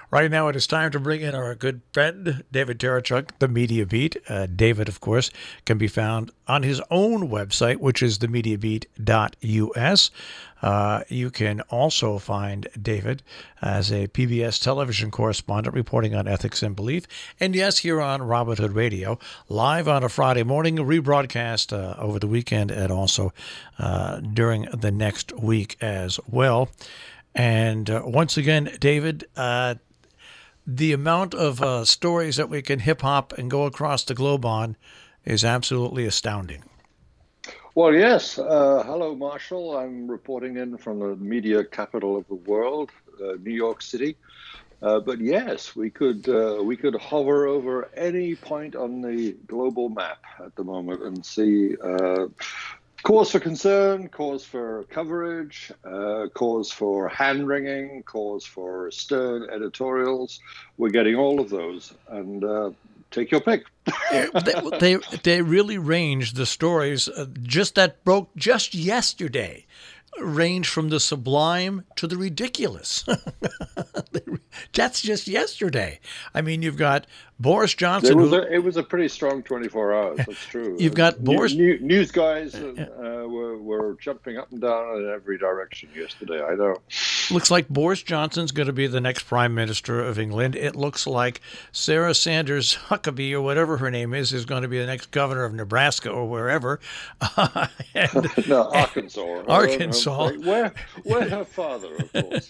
Right now, it is time to bring in our good friend, David Terachuk, the Media Beat. David, of course, can be found on his own website, which is themediabeat.us. You can also find David as a PBS television correspondent reporting on ethics and belief. And yes, here on Robin Hood Radio, live on a Friday morning, rebroadcast over the weekend and also during the next week as well. And once again, David, the amount of stories that we can hip hop and go across the globe on is absolutely astounding. Well, yes. Hello, Marshall. I'm reporting in from the media capital of the world, New York City. But yes, we could hover over any point on the global map at the moment and see cause for concern, cause for coverage, cause for hand-wringing, cause for stern editorials. We're getting all of those, and take your pick. they really range the stories just that broke just yesterday. Range from the sublime to the ridiculous. That's just yesterday. I mean, you've got Boris Johnson. It was a pretty strong 24 hours. That's true. You've got Boris. News guys were jumping up and down in every direction yesterday. I know. Looks like Boris Johnson's going to be the next Prime Minister of England. It looks like Sarah Sanders Huckabee, or whatever her name is going to be the next governor of Nebraska or wherever. No, Arkansas. Arkansas. Where her father, of course,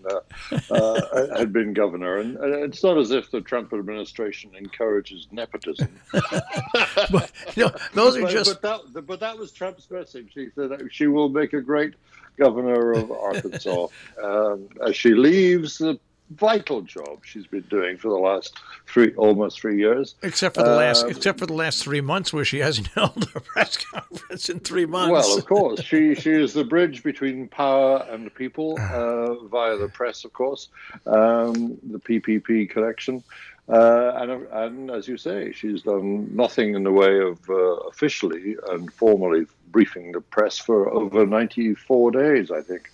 had been governor. And it's not as if the Trump administration encourages nepotism. But those are just. But that was Trump's message. He said she will make a great governor of Arkansas as she leaves the vital job she's been doing for the last almost 3 years. Except for the last 3 months, where she hasn't held a press conference in 3 months. Well, of course, she is the bridge between power and the people via the press, of course, the PPP connection. And as you say, she's done nothing in the way of officially and formally briefing the press for over 94 days, I think.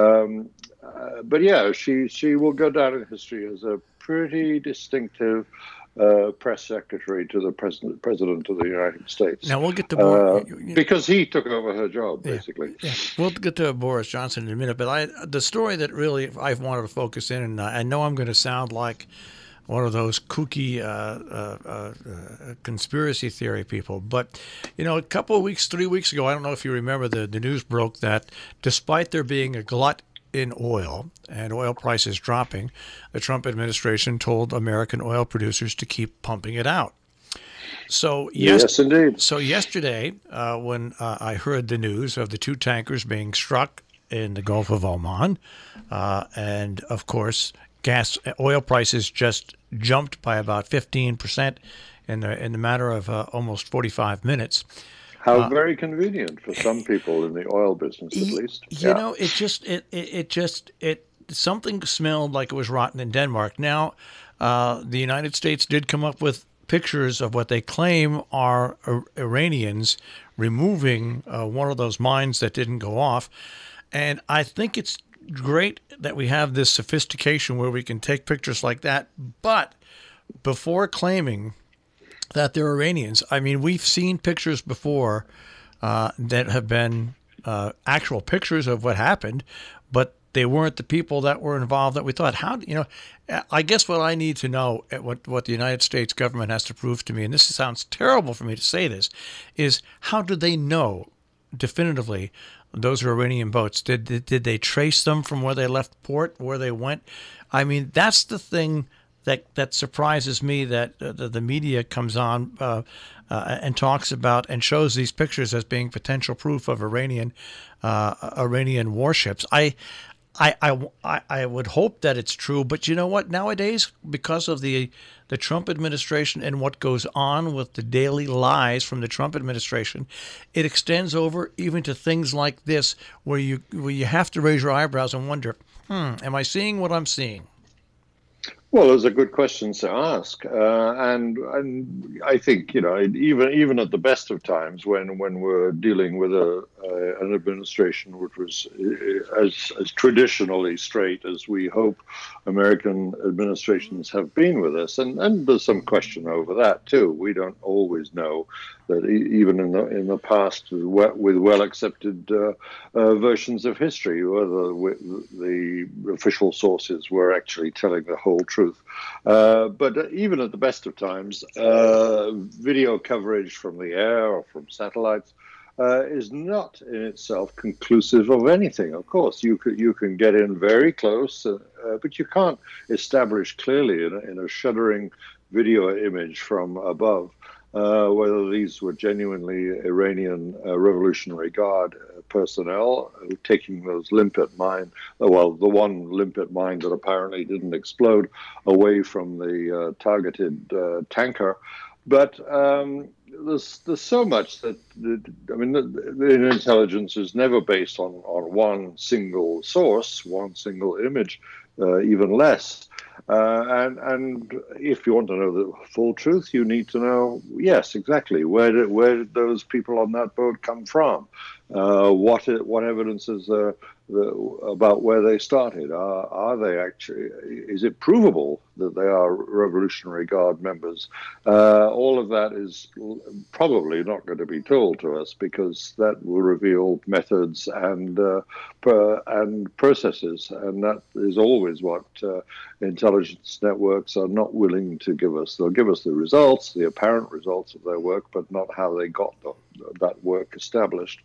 But yeah, she will go down in history as a pretty distinctive press secretary to the president of the United States. Now we'll get to more because he took over her job, basically. Yeah. We'll get to Boris Johnson in a minute, but the story that really I've wanted to focus in, and I know I'm going to sound like one of those kooky conspiracy theory people. But, a couple of weeks, 3 weeks ago, I don't know if you remember, the news broke that despite there being a glut in oil and oil prices dropping, the Trump administration told American oil producers to keep pumping it out. So yes, indeed. So yesterday, when I heard the news of the two tankers being struck in the Gulf of Oman, and of course, oil prices just jumped by about 15% in the matter of almost 45 minutes. How very convenient for some people in the oil business, at least. Something smelled like it was rotten in Denmark. Now, the United States did come up with pictures of what they claim are Iranians removing one of those mines that didn't go off, and I think it's great that we have this sophistication where we can take pictures like that, but before claiming that they're Iranians, I mean, we've seen pictures before that have been actual pictures of what happened, but they weren't the people that were involved that we thought. I guess what I need to know, what the United States government has to prove to me, and this sounds terrible for me to say this, is how do they know definitively those are Iranian boats? Did they trace them from where they left port, where they went? I mean, that's the thing that surprises me, that the media comes on and talks about and shows these pictures as being potential proof of Iranian warships. I would hope that it's true, but you know what? Nowadays, because of the Trump administration and what goes on with the daily lies from the Trump administration, it extends over even to things like this, where you have to raise your eyebrows and wonder, am I seeing what I'm seeing? Well, those are good questions to ask, and I think even at the best of times when we're dealing with an administration which was as traditionally straight as we hope American administrations have been with us, and there's some question over that too. We don't always know that even in the past with well accepted versions of history, whether the official sources were actually telling the whole truth. But even at the best of times, video coverage from the air or from satellites is not in itself conclusive of anything. Of course, you can get in very close, but you can't establish clearly in a shuddering video image from above whether these were genuinely Iranian Revolutionary Guard personnel taking those limpet mine, well, the one limpet mine that apparently didn't explode away from the targeted tanker. But there's so much that the intelligence is never based on one single source, one single image, even less. And if you want to know the full truth, you need to know, yes, exactly, where did those people on that boat come from? What evidence is there about where they started? Are they actually? Is it provable that they are Revolutionary Guard members? All of that is probably not going to be told to us because that will reveal methods and processes, and that is always what intelligence networks are not willing to give us. They'll give us the results, the apparent results of their work, but not how they got that work established.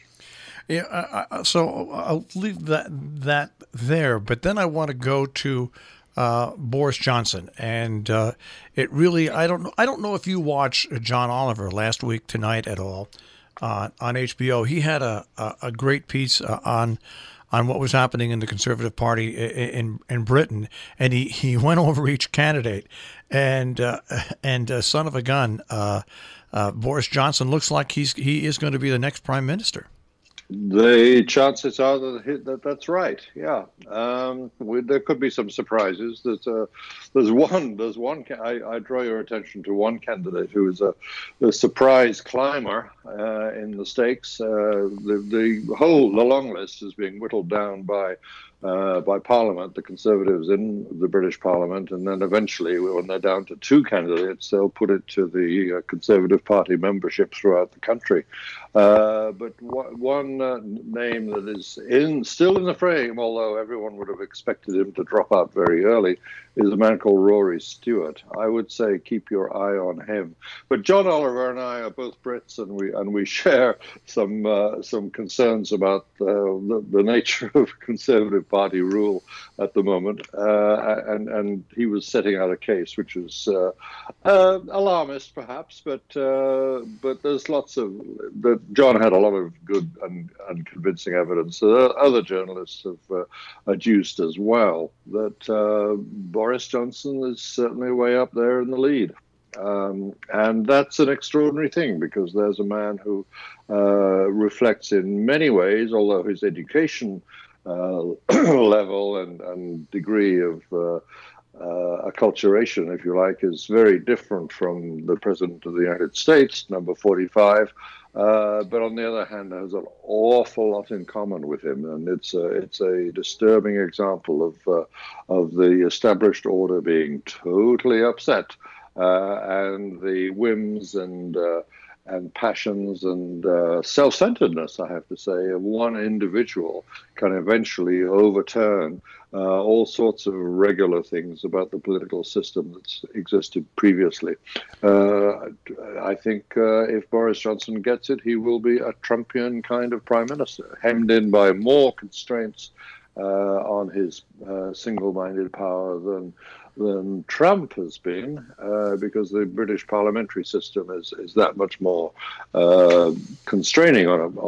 Yeah, so I'll leave that there, but then I want to go to Boris Johnson, and it really I don't know if you watched John Oliver last week tonight at all on HBO. He had a great piece on what was happening in the Conservative Party in Britain, and he went over each candidate, and son of a gun, Boris Johnson looks like he is going to be the next prime minister. The chances are that's right. Yeah, there could be some surprises. There's one. I draw your attention to one candidate who is a surprise climber in the stakes. The long list is being whittled down by Parliament, the Conservatives in the British Parliament, and then eventually, when they're down to two candidates, they'll put it to the Conservative Party membership throughout the country. But one name that is still in the frame, although everyone would have expected him to drop out very early, is a man called Rory Stewart. I would say keep your eye on him. But John Oliver and I are both Brits, and we share some concerns about the nature of Conservative Party rule at the moment. And he was setting out a case which is alarmist, perhaps, but there's lots of that. John had a lot of good and convincing evidence that other journalists have adduced as well, that Boris Johnson is certainly way up there in the lead. And that's an extraordinary thing because there's a man who reflects in many ways, although his education level and degree of acculturation, if you like, is very different from the President of the United States, number 45. But on the other hand, there's an awful lot in common with him, and it's a disturbing example of the established order being totally upset, and the whims and passions and self-centeredness, I have to say, of one individual can eventually overturn all sorts of regular things about the political system that's existed previously. I think if Boris Johnson gets it, he will be a Trumpian kind of prime minister, hemmed in by more constraints on his single-minded power than Trump has been, because the British parliamentary system is that much more constraining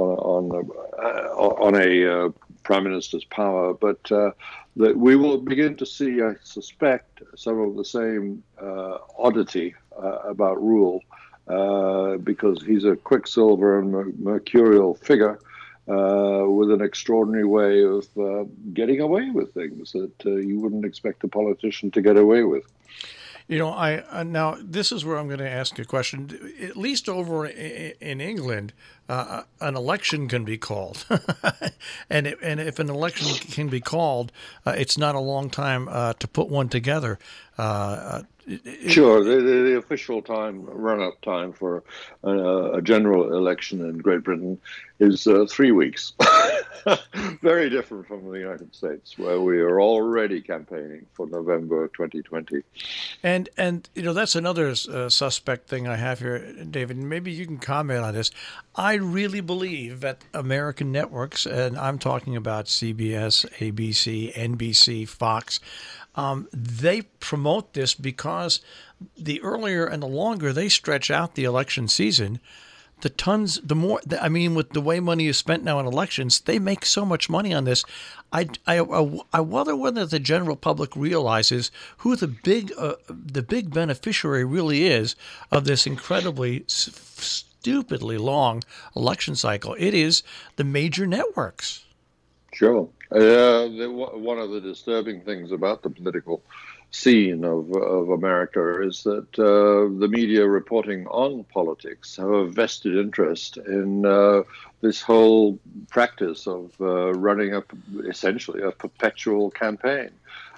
on a prime minister's power. But that we will begin to see, I suspect, some of the same oddity about rule, because he's a quicksilver and mercurial figure. with an extraordinary way of getting away with things that you wouldn't expect a politician to get away with. You know, I now this is where I'm going to ask you a question. At least over in England, an election can be called, and if an election can be called, it's not a long time to put one together. Sure, the official time, run-up time for a general election in Great Britain is 3 weeks. Very different from the United States, where we are already campaigning for November 2020. And you know, that's another suspect thing I have here, David. Maybe you can comment on this. I really believe that American networks, and I'm talking about CBS, ABC, NBC, Fox, they promote this because the earlier and the longer they stretch out the election season, the more. I mean, with the way money is spent now in elections, they make so much money on this. I wonder whether the general public realizes who the big beneficiary really is of this incredibly stupidly long election cycle. It is the major networks. Sure. One of the disturbing things about the political scene of America is that the media reporting on politics have a vested interest in this whole practice of running up essentially a perpetual campaign.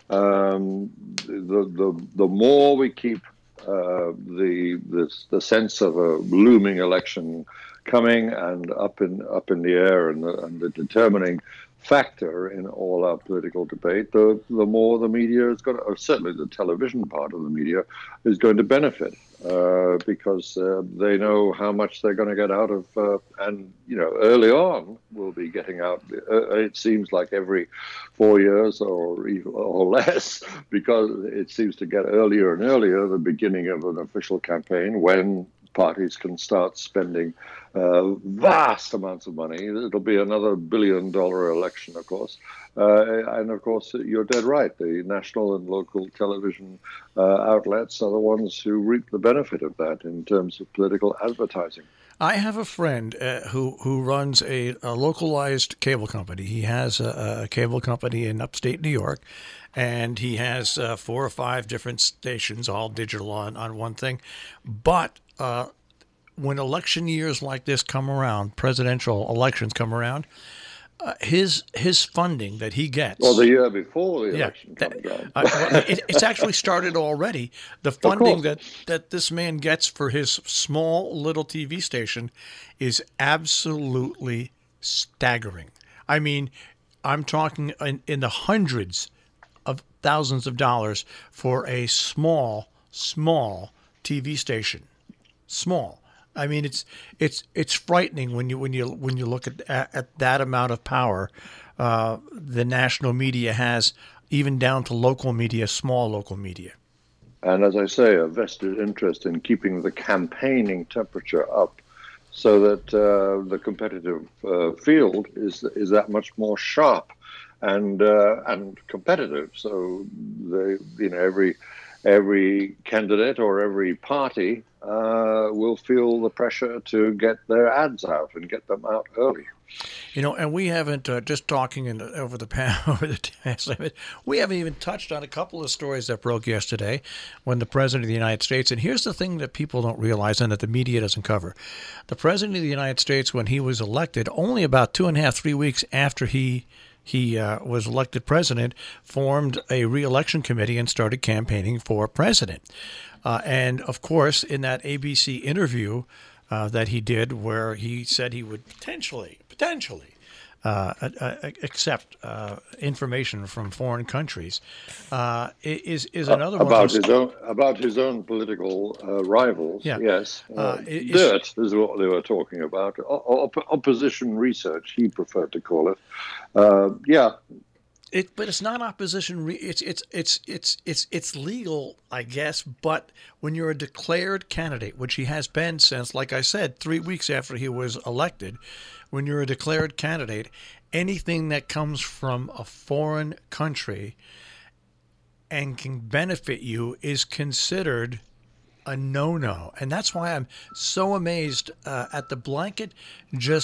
The more we keep the sense of a looming election coming and up in the air and the determining factor in all our political debate, the more the media is going to, or certainly the television part of the media, is going to benefit because they know how much they're going to get out of, and early on we'll be getting out. It seems like every 4 years or less, because it seems to get earlier and earlier, the beginning of an official campaign when parties can start spending vast amounts of money. It'll be another $1 billion election, of course. And of course, you're dead right. The national and local television outlets are the ones who reap the benefit of that in terms of political advertising. I have a friend who runs a localized cable company. He has a cable company in upstate New York, and he has 4 or 5 different stations, all digital on one thing. But when election years like this come around, presidential elections come around, his funding that he gets. Well, the year before the election comes around. It's actually started already. The funding that this man gets for his small little TV station is absolutely staggering. I mean, I'm talking in the hundreds of thousands of dollars for a small TV station. Small. I mean, it's frightening when you look at that amount of power the national media has, even down to local media, small local media. And as I say, a vested interest in keeping the campaigning temperature up, so that the competitive field is that much more sharp and competitive. So every candidate or every party will feel the pressure to get their ads out and get them out early. And we haven't just talking over the past limit. We haven't even touched on a couple of stories that broke yesterday when the President of the United States. And here's the thing that people don't realize and that the media doesn't cover: the President of the United States, when he was elected, only about 2.5, 3 weeks after he was elected president, formed a re-election committee and started campaigning for president. And of course, in that ABC interview that he did, where he said he would potentially accept information from foreign countries, is another about one about his own political rivals. Yeah. Yes, dirt is what they were talking about. Opposition research, he preferred to call it. But it's not opposition. It's legal, I guess. But when you're a declared candidate, which he has been since, like I said, 3 weeks after he was elected, when you're a declared candidate, anything that comes from a foreign country and can benefit you is considered a no-no. And that's why I'm so amazed at the blanket just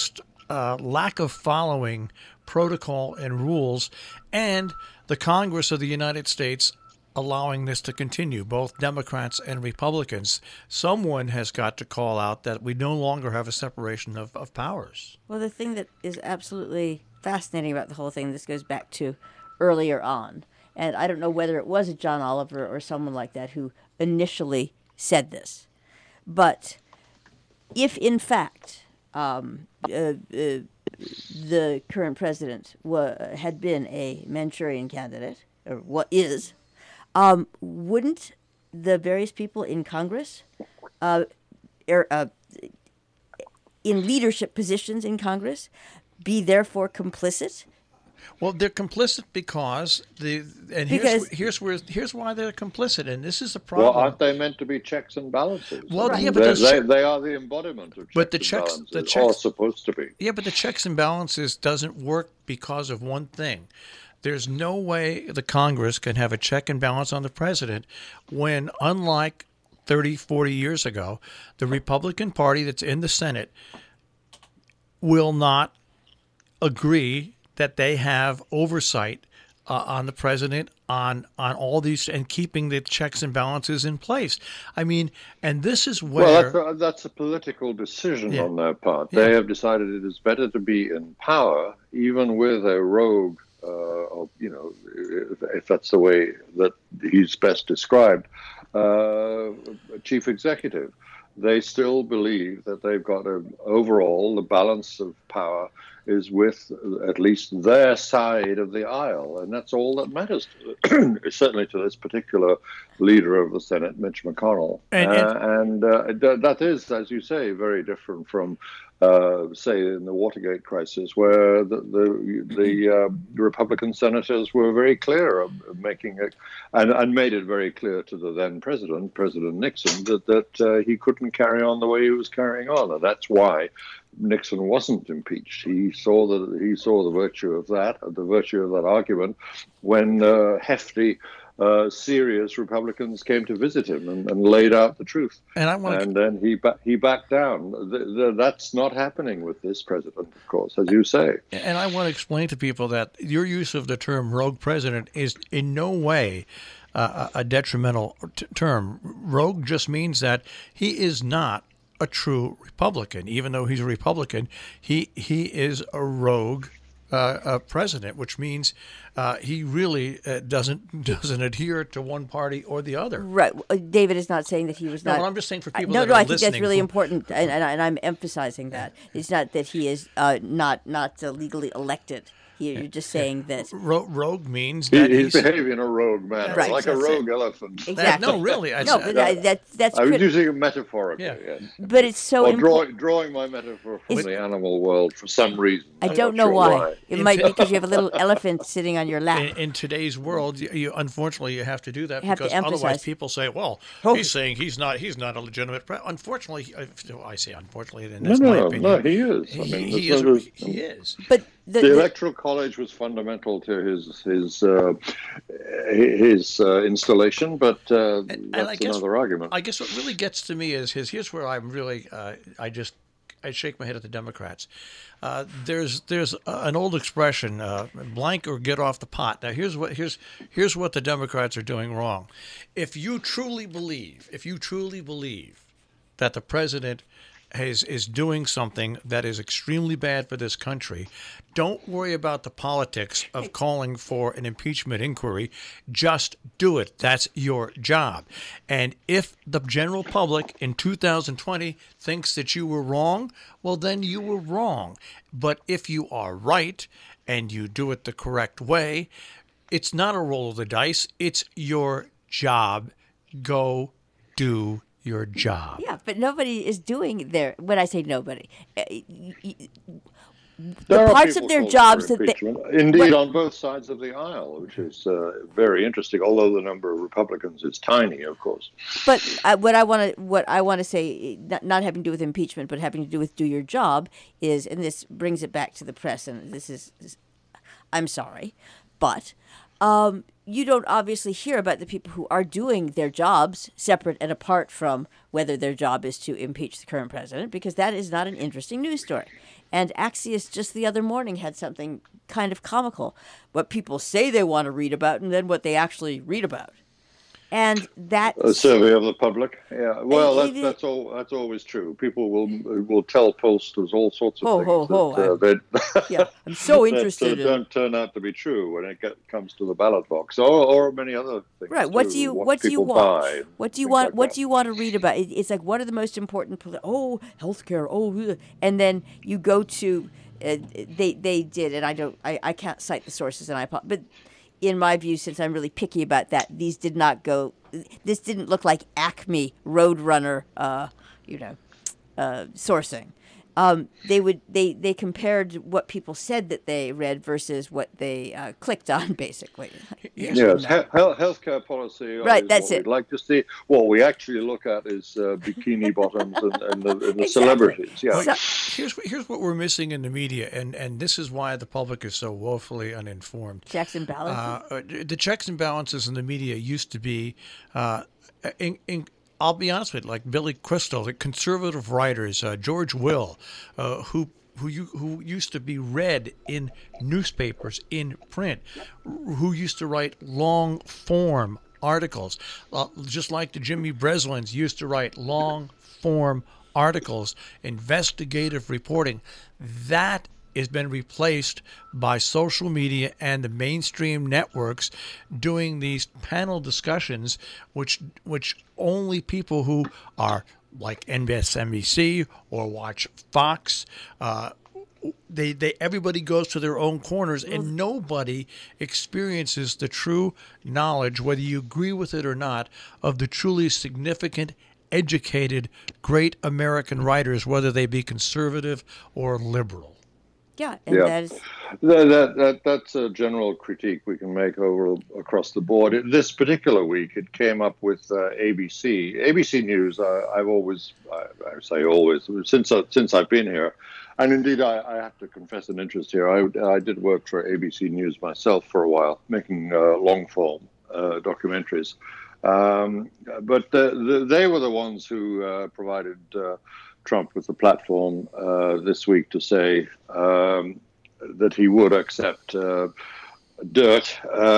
lack of following protocol and rules, and the Congress of the United States allowing this to continue, both Democrats and Republicans. Someone has got to call out that we no longer have a separation of powers. Well, the thing that is absolutely fascinating about the whole thing, this goes back to earlier on, and I don't know whether it was John Oliver or someone like that who initially said this, but if in fact the current president had been a Manchurian candidate, or what is, wouldn't the various people in Congress, in leadership positions in Congress, be therefore complicit? Well, they're complicit because here's why they're complicit, and this is a problem. Well, aren't they meant to be checks and balances? Well, I mean, yeah, but they are the embodiment of checks and balances, or supposed to be. Yeah, but the checks and balances doesn't work because of one thing. There's no way the Congress can have a check and balance on the president when, unlike 30, 40 years ago, the Republican Party that's in the Senate will not agree that they have oversight on the president on all these and keeping the checks and balances in place. I mean, and this is where... Well, that's a political decision on their part. Yeah. They have decided it is better to be in power, even with a rogue, if that's the way that he's best described, chief executive. They still believe that they've got overall the balance of power is with at least their side of the aisle, and that's all that matters, certainly to this particular leader of the Senate, Mitch McConnell. And that is, as you say, very different from, say, in the Watergate crisis, where the Republican senators were very clear of making it, and made it very clear to the then President Nixon, that he couldn't carry on the way he was carrying on, and that's why Nixon wasn't impeached. He saw the virtue of that, argument, when hefty, serious Republicans came to visit him and laid out the truth. And then he backed down. That's not happening with this president, of course, as you say. And I want to explain to people that your use of the term rogue president is in no way a detrimental term. Rogue just means that he is not a true Republican. Even though he's a Republican, he is a rogue president, which means he really doesn't adhere to one party or the other. Right. David is not saying that he was not. No, I'm just saying for people that are I listening. think that's really important, and I'm emphasizing that. It's not that he is not legally elected. You're just saying that rogue means that he's behaving in a rogue manner, right, like a rogue elephant. Exactly. No, really. That's. I was using it metaphorically. Yeah. Yes. But it's so important. Drawing my metaphor from the animal world for some reason. I don't know why. It might be because you have a little elephant sitting on your lap. In today's world, unfortunately, you have to do that you because otherwise people say, "Well, he's saying he's not a legitimate president." Unfortunately, I say unfortunately, and that's my opinion. No, he is. He is. But the Electoral College was fundamental to his installation, but that's another argument. I guess what really gets to me is here's where I'm really I shake my head at the Democrats. There's an old expression, blank or get off the pot. Now here's what the Democrats are doing wrong. If you truly believe that the president is doing something that is extremely bad for this country, don't worry about the politics of calling for an impeachment inquiry. Just do it. That's your job. And if the general public in 2020 thinks that you were wrong, well, then you were wrong. But if you are right and you do it the correct way, it's not a roll of the dice. It's your job. Go do your job. Yeah, but nobody is doing their. When I say nobody, there the parts of their jobs that indeed on both sides of the aisle, which is very interesting. Although the number of Republicans is tiny, of course. But what I want to say, not having to do with impeachment, but having to do with do your job, is, and this brings it back to the press, and this is I'm sorry, but You don't obviously hear about the people who are doing their jobs separate and apart from whether their job is to impeach the current president, because that is not an interesting news story. And Axios just the other morning had something kind of comical, what people say they want to read about and then what they actually read about. And that a survey of the public, yeah. Well, that's always true. People will tell pollsters all sorts of things yeah, I'm so interested that don't turn out to be true when it comes to the ballot box, or many other things. Right. What do you want? What do you want to read about? It's like, what are the most important? Healthcare. And then you go to they did, and I can't cite the sources, and but in my view, since I'm really picky about that, this didn't look like Acme Roadrunner, sourcing. They compared what people said that they read versus what they clicked on, basically. Yes, healthcare policy. Right, that's it. We'd like to see. What we actually look at is bikini bottoms and the Exactly. celebrities. Yeah. Here's what we're missing in the media, and this is why the public is so woefully uninformed. Checks and balances. The checks and balances in the media used to be. I'll be honest with you, like Billy Crystal, the conservative writers, George Will, who used to be read in newspapers, in print, who used to write long form articles, just like the Jimmy Breslins used to write long form articles, investigative reporting. That has been replaced by social media and the mainstream networks doing these panel discussions, which only people who are like MSNBC or watch Fox, everybody goes to their own corners, and nobody experiences the true knowledge, whether you agree with it or not, of the truly significant, educated, great American writers, whether they be conservative or liberal. Yeah, and that's a general critique we can make across the board. This particular week, it came up with ABC News. I say always since I've been here, and indeed I have to confess an interest here. I did work for ABC News myself for a while, making long form documentaries, but they were the ones who provided Trump with the platform this week to say that he would accept dirt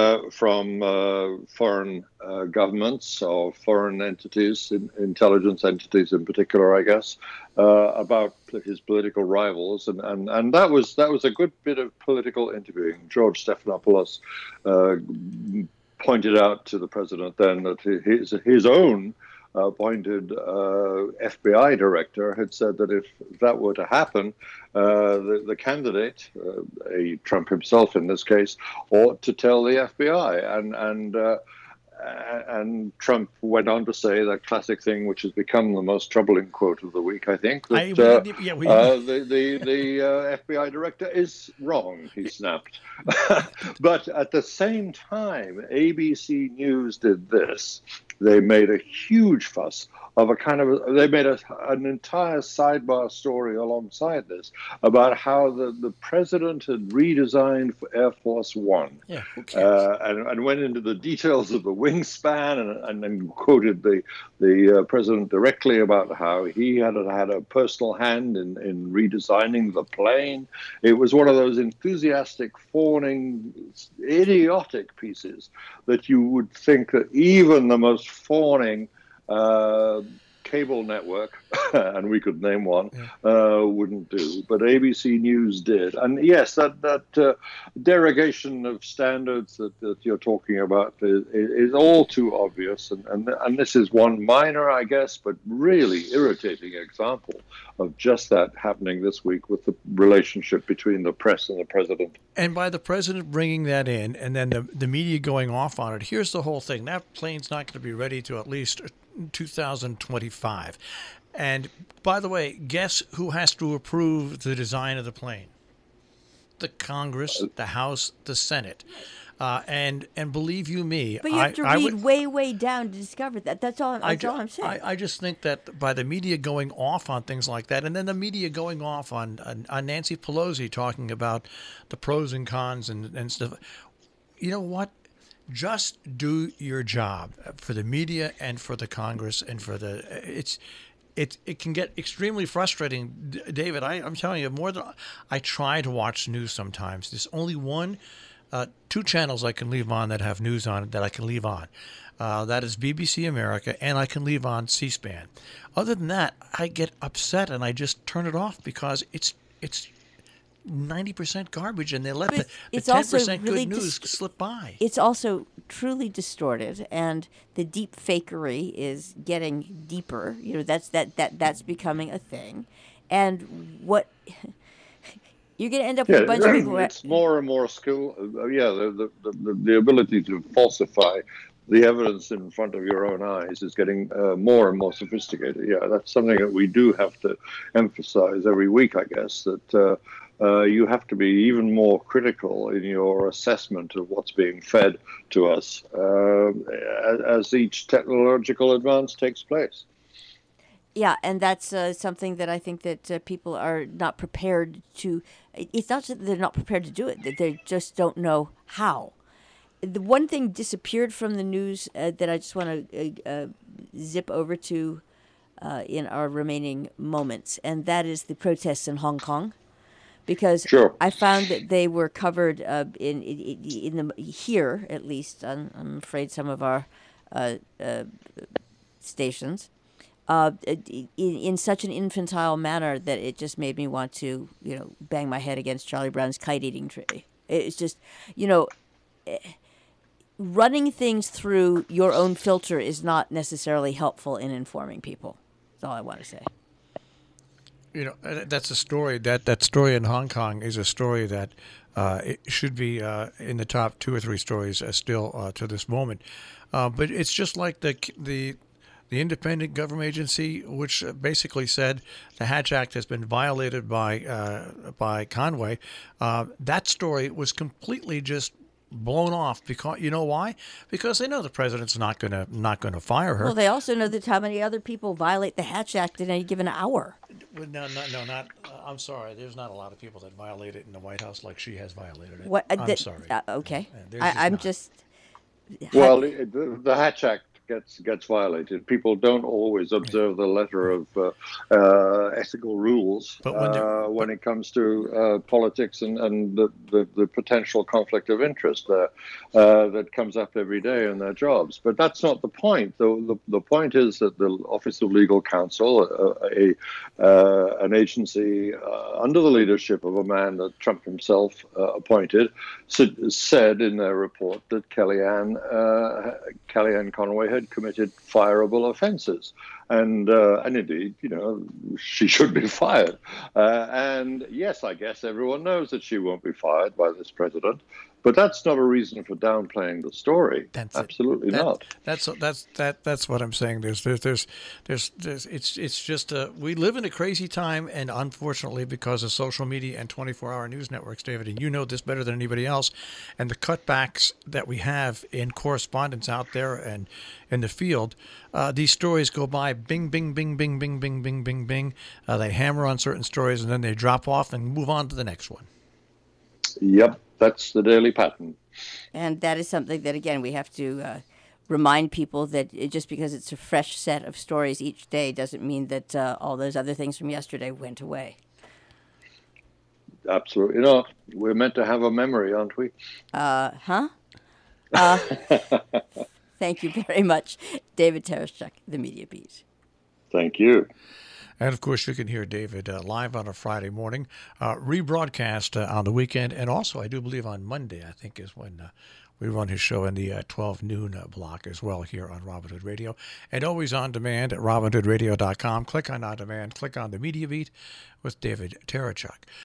from foreign governments or foreign entities, intelligence entities in particular, I guess, about his political rivals, and that was a good bit of political interviewing. George Stephanopoulos pointed out to the president then that his own appointed FBI director had said that if that were to happen, the candidate, Trump himself in this case, ought to tell the FBI. And Trump went on to say that classic thing, which has become the most troubling quote of the week, I think, that the FBI director is wrong, he snapped. But at the same time, ABC News did this. They made a huge fuss of they made an entire sidebar story alongside this about how the president had redesigned Air Force One. Yeah, who cares? And went into the details of the wingspan and then quoted the president directly about how he had a personal hand in redesigning the plane. It was one of those enthusiastic, fawning, idiotic pieces that you would think that even the most fawning cable network, and we could name one, wouldn't do. But ABC News did. And yes, that derogation of standards that you're talking about is all too obvious. And this is one minor, I guess, but really irritating example of just that happening this week with the relationship between the press and the president. And by the president bringing that in and then the media going off on it, here's the whole thing. That plane's not going to be ready to at least 2025. And by the way, guess who has to approve the design of the plane? The Congress, the House, the Senate. And believe you me, but you have to read way down to discover that. That's all I'm saying. I just think that by the media going off on things like that, and then the media going off on Nancy Pelosi talking about the pros and cons and stuff, you know what? just do your job for the media and for the Congress and for the it can get extremely frustrating, David. I'm telling you, more than I try to watch news sometimes. There's only two channels I can leave on that have news on it that I can leave on. That is BBC America, and I can leave on C-SPAN. Other than that, I get upset and I just turn it off because it's 90% garbage, and they let the 10% really good news slip by. It's also truly distorted, and the deep fakery is getting deeper. That's becoming a thing, and what you're going to end up with a bunch of people. It's more and more skill. The ability to falsify the evidence in front of your own eyes is getting more and more sophisticated. Yeah, that's something that we do have to emphasize every week, I guess, that you have to be even more critical in your assessment of what's being fed to us as each technological advance takes place. Yeah, and that's something that I think that people are not prepared to. It's not that they're not prepared to do it; that they just don't know how. The one thing disappeared from the news that I just want to zip over to in our remaining moments, and that is the protests in Hong Kong. Because sure. I found that they were covered in here, at least. I'm afraid some of our stations in such an infantile manner that it just made me want to, bang my head against Charlie Brown's kite-eating tree. It's just, running things through your own filter is not necessarily helpful in informing people. That's all I want to say. That's a story. That story in Hong Kong is a story that it should be in the top 2 or 3 stories still to this moment. But it's just like the independent government agency, which basically said the Hatch Act has been violated by Conway. That story was completely just blown off because you know why? Because they know the president's not gonna fire her. Well, they also know that how many other people violate the Hatch Act in any given hour. No, not. I'm sorry. There's not a lot of people that violate it in the White House like she has violated it. What? I'm sorry. Okay. I'm just. Well, the Hatch Act gets violated. People don't always observe the letter of ethical rules when it comes to politics and the potential conflict of interest that comes up every day in their jobs. But that's not the point. The point is that the Office of Legal Counsel, an agency under the leadership of a man that Trump himself appointed, said in their report that Kellyanne Conway had committed fireable offenses, and indeed, she should be fired. And yes, I guess everyone knows that she won't be fired by this president, but that's not a reason for downplaying the story. Absolutely not. That's what I'm saying. It's just we live in a crazy time, and unfortunately, because of social media and 24-hour news networks, David, and you know this better than anybody else, and the cutbacks that we have in correspondence out there and in the field, these stories go by, bing, bing, bing, bing, bing, bing, bing, bing, bing. They hammer on certain stories, and then they drop off and move on to the next one. Yep. That's the daily pattern. And that is something that, again, we have to remind people that just because it's a fresh set of stories each day doesn't mean that all those other things from yesterday went away. Absolutely not. We're meant to have a memory, aren't we? Thank you very much, David Tereshchuk, The Media Beat. Thank you. And, of course, you can hear David live on a Friday morning, rebroadcast on the weekend, and also, I do believe, on Monday, I think, is when we run his show in the 12 noon block as well here on Robin Hood Radio. And always on demand at robinhoodradio.com. Click on On Demand, click on The Media Beat with David Tereshchuk.